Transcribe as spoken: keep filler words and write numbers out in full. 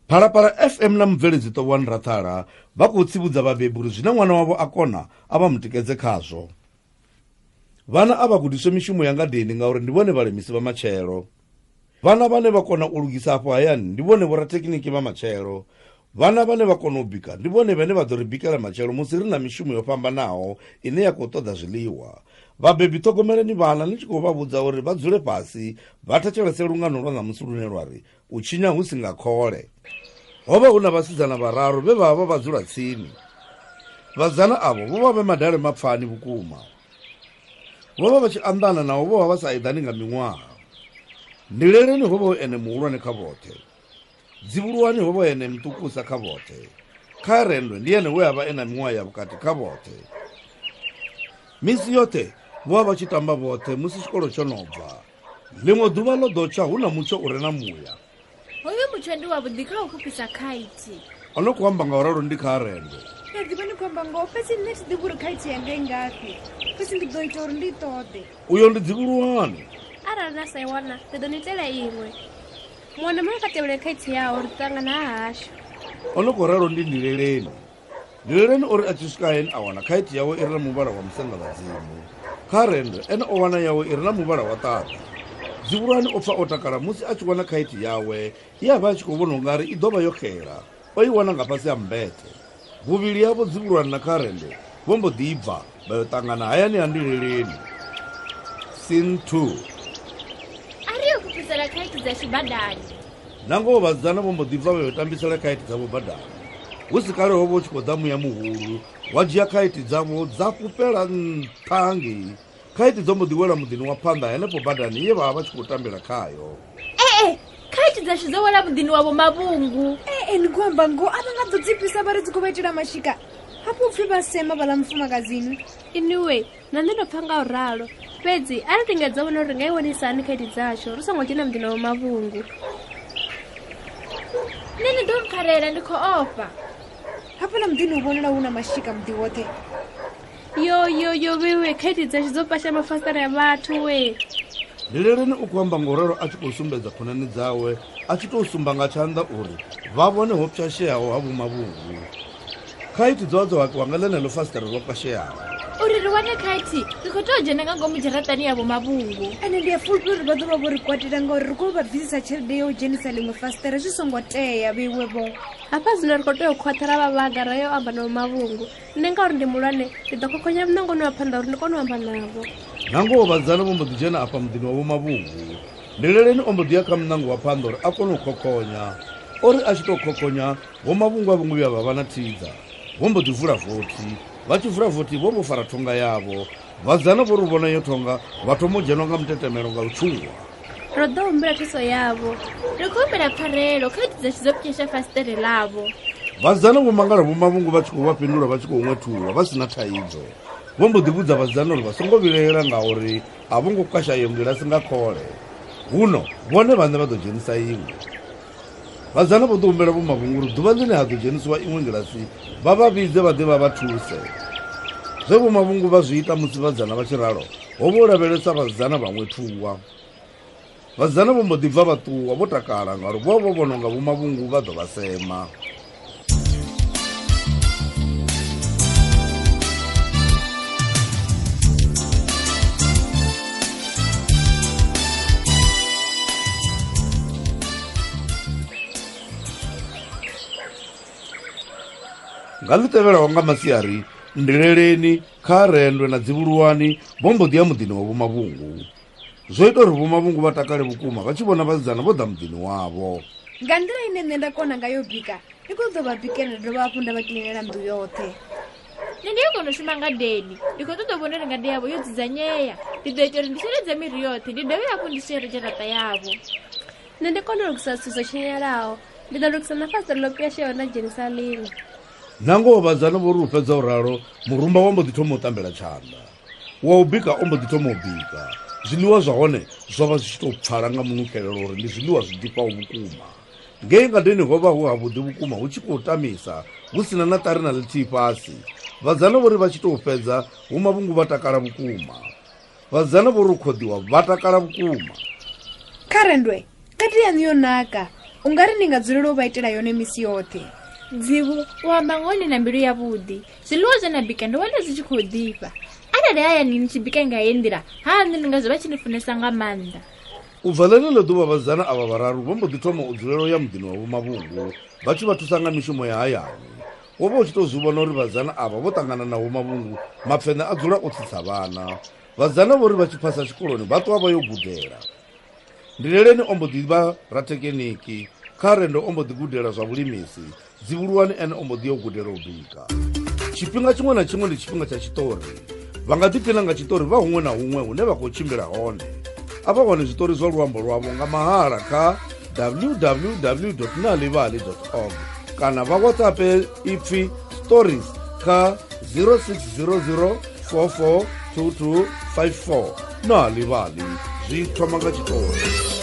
Phalaphala F M na mubveledzi Ṱohwani Rathara vha khou tsivhudza vhabebi uri zwine ṅwana wavho a kona a vha mutikedze khazwo. Vhana a vha gudiswe mishumo ya ngadeni ngauri ndi vhone vhalemisi vha matshelo. Vhana vhane vha kona u lugisa afho hayani ndi vhone vhorathekhiniki vha matshelo. Vhana vhane vha kona u bika ndi vhone vhane vha ḓo ri bikela matshelo musi ri na mishumo yo fhambanaho ine ya khou ṱoḓa zwiḽiwa. Vhabebi ṱhogomeleni vhana ni tshi khou vha vhudza uri vha dzule fhasi vha thetshelese lungano lwa ṋamusi lune lwa ri u tshinya hu si nga khole. Ho vha hu na vhasidzana vhararu vhe vha vha vha dzula tsini. Vhasidzana avho vho vha vhe madale mapfani vhukuma. Vho vha vha tshi anḓana navho vho vha vha sa eḓani nga miṅwaha. Ndileleni ho vha hu ene muhulwane kha vhoṱhe. Dzivhuluwani ho vha ene muṱukusa kha vhoṱhe. Kha Rendwe ndi ene we a vha ena miṅwaha ya vhukati kha vhoṱhe. Misi yoṱhe vho vha vha tshi tamba vhoṱhe musi tshikolo tsho no bva. Ḽiṅwe ḓuvha ḽo ḓo tsha hu na mutsho u re na muya. Hoyo mutsho ndi wavhuḓi kha u fhufhisa khaiti. Ono khou amba ngauralo ndi kha Rendwe. Fhedzi vha ni khou amba ngo fhedzi nṋe thi ḓivhi uri khaiti yanga i ngafhi. Fhedzi ndi ḓo ita uri ndi ṱoḓe. Uyo ndi Dzivhuluwani. Arali na sa i wana ndi ḓo ni itela iṅwe. Muṅwe muṅwe kha tevhele khaiti yaho ri ṱangana ha hashu. Ono khou ralo ndi Ndileleni. Ndileleni uri a tshi swika hayani a wana khaiti yawe i re na muvhala wa musangaladzini. Kha Rendwe ene o wana yawe i re na muvhala wa ṱaḓa. Dzivhuluwani o pfa o takala musi a tshi wana khaiti yawe ye a vha a tshi khou vhona u nga ri i ḓo vha yo xela o i wana nga fhasi ha mmbete. Vhuvhili havho Dzivhuluwani na kha Rendwe vho mbo ḓi bva vha yo ṱangana hayani ha Ndileleni. Scene two. Ari yo fhufhisela khaiti dzashu badani. Nangoho vhasidzana vho mbo ḓi bva vha yo tambisela khaiti dzavho badani. Hu si kale ho vha hu tshi khou ḓa muya muhulu wa dzhia khaiti dzavho dza fhufhela nṱha hangei. Khaiti dzo mbo ḓi wela muḓini wa phanḓa henefho badani ye vha vha vha tshi khou tambela khayo. Ee, khaiti dzashu dzo wela muḓini wavho Mavhungu. Ee, ndi khou amba ngo a vha nga ḓo dzipisa vha ri dzi khou vha itela mashika. Hafho upfhi vha sema vhaḽa mufumakadzini. Anyway, na nṋe ndo pfa nga u ralo. Fhedzi a ri lingedza vhona uri ri nga i wanisa hani khaiti dzashu ri songo dzhena muḓini wavho Mavhungu. Nṋe ndi ḓo mpfharela ndi khou ofha. Hafhaḽa muḓini u vhonala hu na mashika muḓi woṱhe. Yo yo yo wewe khaiti dzashu dzo pasha mafasiṱere ya vhathu we. Ndileleni u khou amba ngauralo a tshi khou sumbedza khonani dzawe a tshi tou sumba nga tshanḓa uri vha vhone ho pwyasheaho ha vho Mavhungu. Khaiti dzo dzo hakiwa nga ḽeneḽo fasiṱere ḽo kwasheaho. Uri ri wane khaiti ri khou tou dzhena nga ngomu dzharaṱani yavho Mavhungu. Ane ndi a fulufhela uri vha ḓo vha vho ri kwatela ngauri ri khou vha bvisisa tshelede yo u dzhenisa ḽiṅwe fasiṱere zwi songo tea vheiwevho. Hafha zwino ri khou tea u khwaṱha ra vha vhaga ra yo amba na Mavhungu. Nṋe ngauri ndi mulwane ndi ḓo khokhonya munangoni wa phanḓa uri ndi kone u amba navho. Nangoho vhasidzana vho mbo ḓi dzhena afha muḓini wa vho Mavhungu. Ndileleni o mbo ḓi ya kha munango wa phanḓa uri a kone u khokhonya. Ori a tshi tou khokhonya vho Mavhungu a vho ngo vhuya vha vha na thidza. Vho mbo ḓi vula vothi. Vha tshi vula vothi vho vho fara thonga yavho. Vhasidzana vho ri vhona yo thonga vha thoma u dzhenwa nga mutetemelo nga lutshuwa. Ro ḓo humbela thuso yavho. Ri khou humbela pfarelo khaiti dzashu dzo pwyasha fasiṱere ḽavho. Vhasidzana vho mangala vho Mavhungu vha tshi khou vha fhindula vha tshi khou ṅwethulwa vha si na thaidzo. Vho mbo ḓi vhudza vhasidzana uri vha songo vhilela ngauri a vho ngo kwasha iyo ngilasi nga khole. Huno vhone vhaṋe vha ḓo dzhenisa iṅwe. Vhasidzana vho ḓo humbela vho Mavhungu uri ḓuvha ḽine ha ḓo dzhenisiwa iṅwe ngilasi vha vha vhidze vha ḓe vha vha thuse. Zwe vho Mavhungu vha zwi ita musi vhasidzana vha tshi ralo ho vho lavhelesa vhasidzana vha ṅwethuwa. Vhasidzana vho mbo ḓi bva vha ṱuwa vho takala ngauri vho vho vhona nga vho Mavhungu vha ḓo vha sema. Nga ḽi tevhelaho nga masiari Ndileleni kha Rendwe na Dzivhuluwani vho mbo ḓi ya muḓini wa vho Mavhungu. Zwo ita uri vho Mavhungu vha takale vhukuma vha tshi vhona vhasidzana vho ḓa muḓini wavho. Nga nḓila ine nṋe nda kona ngayo bika ndi khou ḓo vha bikela nda dovha hafhu nda vha kiḽinela nnḓu yoṱhe. Nṋe ndi yo kona u shuma ngadeni. Ndi khou ṱoḓa u vhona uri ngade yavho yo dzudzanyea. Ndi ḓo ita uri ndi sheledze miri yoṱhe ndi dovhe hafhu ndi shere dzharaṱa yavho. Nṋe ndi kona u lugisa zwithu zwo tshinyalaho. Ndi ḓo lugisa na fasiṱere ḽo pwyasheaho nda dzhenisa ḽiṅwe. Nangoho vhasidzana vho ri u fhedza u ralo murumba wa mbo ḓi thoma u tambela tshanḓa. Wa u bika o mbo ḓi thoma u bika. Zwiḽiwa zwa hone zwo vha zwi tshi tou pfala nga munukelelo uri ndi zwiḽiwa zwi ḓifhaho vhukuma. Ngei ngadeni ho vha hu havhuḓi vhukuma hu tshi khou tamisa hu sina na ṱari na ḽithihi fhasi. Vhasidzana vho ri vha tshi tou fhedza vho Mavhungu vha takala vhukuma. Vhasidzana vho ri u khoḓiwa vha takala vhukuma. Kha Rendwe kati yaṋu yo naka u nga ri ni nga dzulela u vha itela yone misi yoṱhe. Dzivu u amba ngone na mbilu yavhuḓi. Zwiḽiwa zwe na bika ndo wana zwi tshi khou ḓifha. Arali hayani ni tshi bika nga heyi nḓila ha nṋe ndi nga zwi vha tshi ni funesa nga maanḓa. U bva ḽeneḽo ḓuvha vhasidzana avha vhararu vho mbo ḓi thoma u dzulela u ya muḓini wa Vho Mavhungu vha tshi vha thusa nga mishumo ya hayani. Wo vha u tshi tou zwi vhona uri vhasidzana avha vho ṱangana na Vho Mavhungu mapfeṋe a dzula o tsitsa vhana. Vhasidzana vho ri vha tshi phasa tshikoloni vha ṱuwa vha yo gudela. Ndileleni o mbo ḓi vha rathekiniki, Kharendo o mbo ḓi gudela zwa vhulimisi, Dzivhuluwani ene o mbo ḓi yo gudela u bika. Tshifhinga tshiṅwe na tshiṅwe ndi tshifhinga tsha tshiṱori. Vha nga ḓiphina nga tshiṱori vha huṅwe na huṅwe hune vha khou tshimbila hone. A vha wane zwiṱori zwa luambo lwavho nga mahala kha w w w dot nalivali dot org kana vha WhatsApp ipfi stories kha zero six zero zero four four two two five four. Nalivali zwi thoma nga tshiṱori.